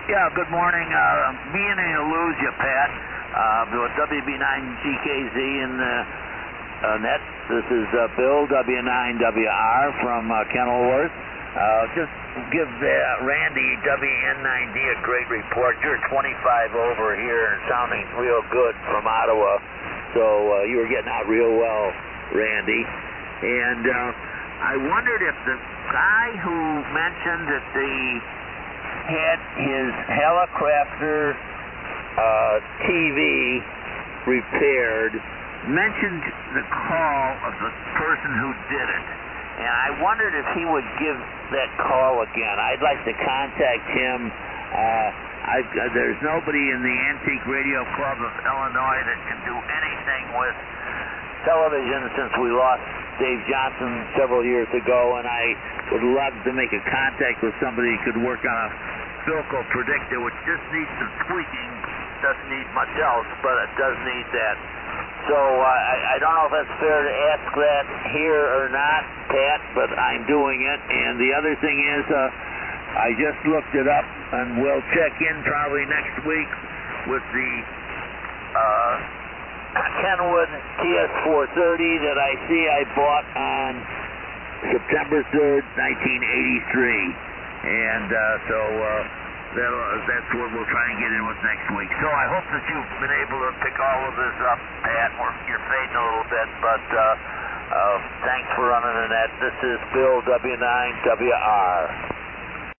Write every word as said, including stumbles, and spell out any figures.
Yeah, good morning. Uh, being to lose you, Pat, uh, with W B nine G K Z in the uh, net. This is uh, Bill, W nine W R from uh, Kenilworth. Uh, just give uh, Randy, W N nine D, a great report. You're twenty-five over here and sounding real good from Ottawa. So uh, you were getting out real well, Randy. And uh, I wondered if the guy who mentioned that the had his helicopter uh, T V repaired, mentioned the call of the person who did it. And I wondered if he would give that call again. I'd like to contact him. Uh, I, uh, there's nobody in the Antique Radio Club of Illinois that can do anything with television since we lost Dave Johnson several years ago, and I would love to make a contact with somebody who could work on a Philco predictor, which just needs some tweaking. Doesn't need much else, but it does need that. So uh, I, I don't know if it's fair to ask that here or not, Pat, but I'm doing it. And the other thing is, uh, I just looked it up, and we'll check in probably next week with the uh, Kenwood T S four thirty that I see I bought on September third, nineteen eighty-three. And uh, so uh, that's what we'll try and get in with next week. So I hope that you've been able to pick all of this up, Pat. You're fading a little bit, but uh, uh, thanks for running the net. This is Bill, W nine W R.